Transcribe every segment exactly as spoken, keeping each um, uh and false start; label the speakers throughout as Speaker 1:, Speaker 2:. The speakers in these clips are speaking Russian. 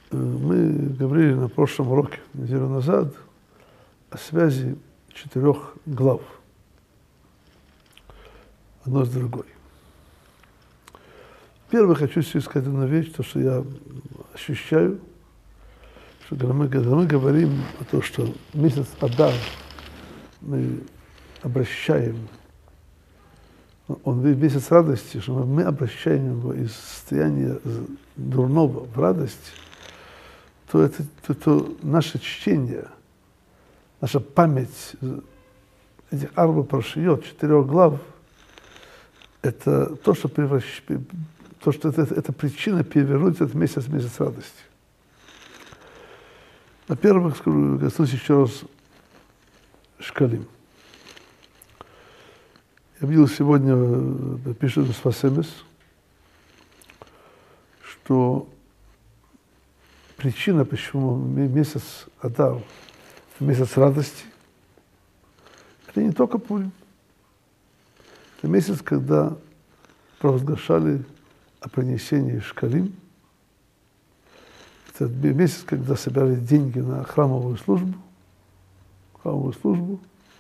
Speaker 1: Мы говорили на прошлом уроке, неделю назад, о связи четырех глав, одной с другой. Первое, хочу себе сказать одну вещь, то, что я ощущаю, что когда мы, когда мы говорим о том, что месяц Адар мы обращаем, он месяц радости, что мы обращаем его из состояния дурного в радость, то это то, то наше чтение, наша память этих арба прошиот, четырех глав, это то, что превращает, то, что это, это причина перевернуть этот месяц в месяц радости. Во-первых, скажу, коснусь еще раз шкалим. Я видел сегодня, пишет Спасемес, что причина, почему месяц Адар, месяц радости, это не только Пурим. Это месяц, когда провозглашали о принесении шкалим. Это месяц, когда собирали деньги на храмовую службу, храмовую службу.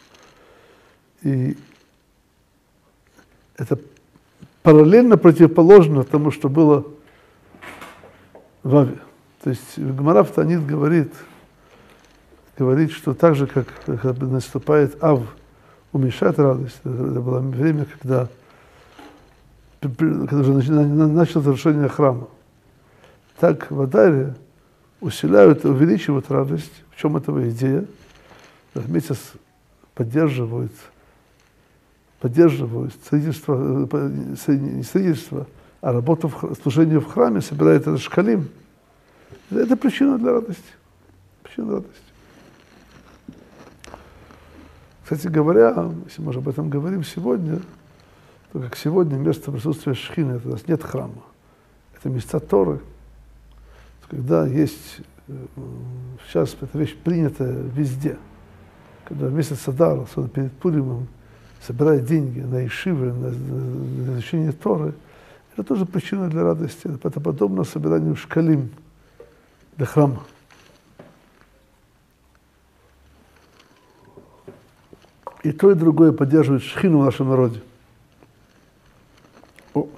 Speaker 1: И это параллельно противоположно тому, что было в Аве. То есть Гемара в Таанит говорит, говорит, что так же, как, как наступает Ав, уменьшает радость. Это было время, когда, когда уже началось разрушение храма. Так в Адаре усиляют и увеличивают радость. В чем этого идея? Этот месяц поддерживают, поддерживают строительство, не строительство, а работу, в, служение в храме, собирает этот шкалим. Это причина для радости. Причина для радости. Кстати говоря, если мы уже об этом говорим сегодня, то как сегодня место присутствия Шхины, это у нас нет храма. Это места Торы. Когда есть, сейчас эта вещь принята везде. Когда месяц Адар, особенно перед Пуримом, собирает деньги на ишивы, на, на изучение Торы, это тоже причина для радости. Это подобно собиранию шкалим для храма. И то, и другое поддерживает шхину в нашем народе. О.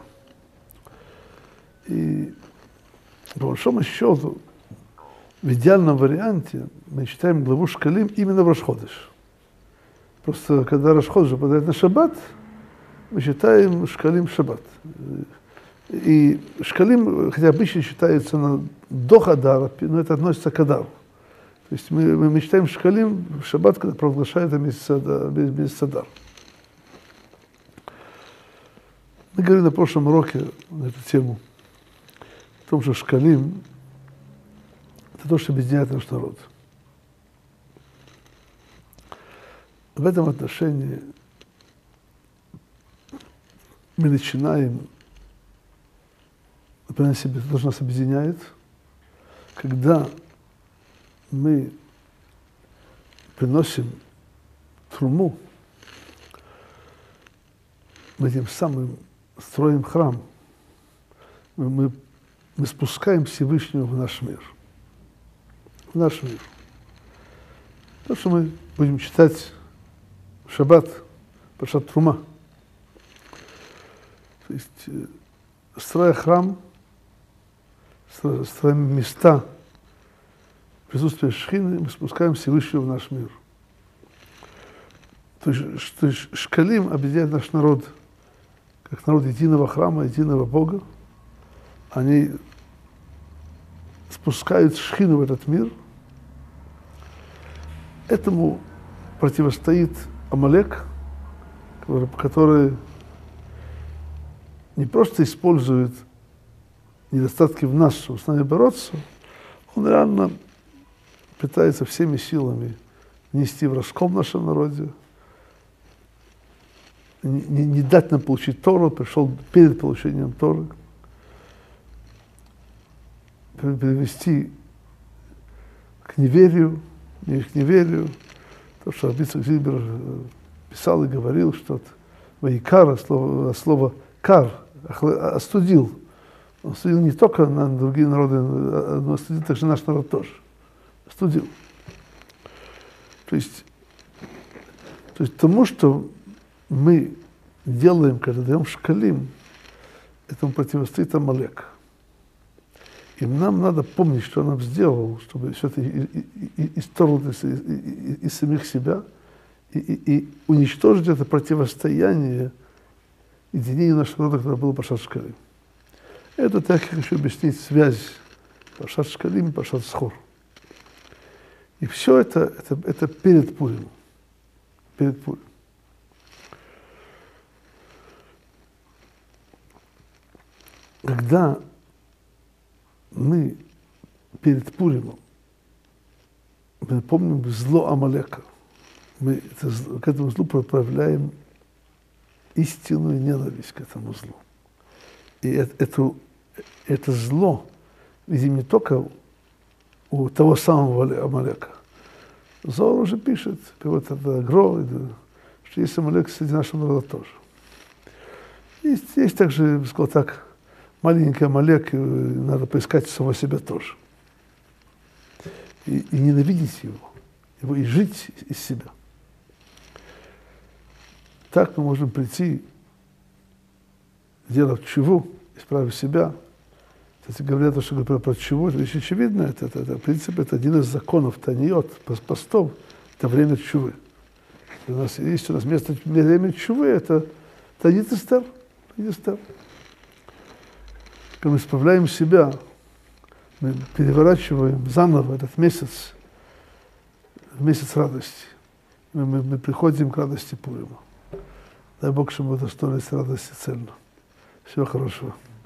Speaker 1: И по большому счету, в идеальном варианте мы читаем главу шкалим именно в Рош ходеш. Просто когда Рош ходеш попадает на шаббат, мы читаем шкалим в шаббат. И шкалим, хотя обычно считается на, до Хадара, но это относится к Адару. То есть мы, мы, мы читаем шкалим в шаббат, когда провозглашает месяц Адар. Мы говорили на прошлом уроке на эту тему, о том, что шкалим – это то, что объединяет наш народ. В этом отношении мы начинаем, например, себе, то, что нас объединяет, когда мы приносим труму, мы тем самым строим храм, мы, мы, мы спускаем Всевышнего в наш мир. В наш мир. То, что мы будем читать в шаббат, Паршат Трума. То есть, строя храм, строя места присутствия Шхины, мы спускаем Всевышнего в наш мир. То есть, то есть шкалим объединяет наш народ, как народ единого храма, единого Бога. Они спускают Шхину в этот мир. Этому противостоит Амалек, который, который не просто использует недостатки в нас, чтобы с нами бороться, он реально пытается всеми силами нести в раскол в нашем народе, не, не, не дать нам получить Тору, пришел перед получением Торы, привести к неверию, не к неверию, то, что Рабицак Зильбер писал и говорил, что Ваикара, слово, слово кар, остудил, Он судил не только на другие народы, но судил также наш народ тоже. Судил. То есть, то есть тому, что мы делаем, когда даем шкалим, этому противостоит Амалек. И нам надо помнить, что он нам сделал, чтобы все это исторглось из, из, из самих себя и, и, и уничтожить это противостояние единения нашего народа, которое было Пашат Шкалим. Это так, как еще объяснить связь Пашат Шкалим и Пашат Схор. И все это, это, это перед Пуримом. Перед Пуримом. Когда мы перед Пуримом мы помним зло Амалека, мы это, к этому злу проявляем истинную ненависть к этому злу. И это, это, это зло видим не только у того самого Амалека. Зор уже пишет, вот это Гро, что есть Амалек среди нашего народа тоже. Есть, есть также, я бы сказал так, маленький Амалек, надо поискать самого себя тоже. И, и ненавидеть его, его, и жить из себя. Так мы можем прийти, сделав чуву, исправив себя. Кстати, говорят, что говорят про чуву, это вещь очевидная. Это, это, это, в принципе, это один из законов таниот, постов, это время чувы. У нас есть у нас место, время чувы, это танит эстер. Когда мы исправляем себя, мы переворачиваем заново этот месяц, месяц радости. Мы, мы, мы приходим к радости Пурима. Дай Бог, чтобы мы удостоились радости цельно. Всего хорошего.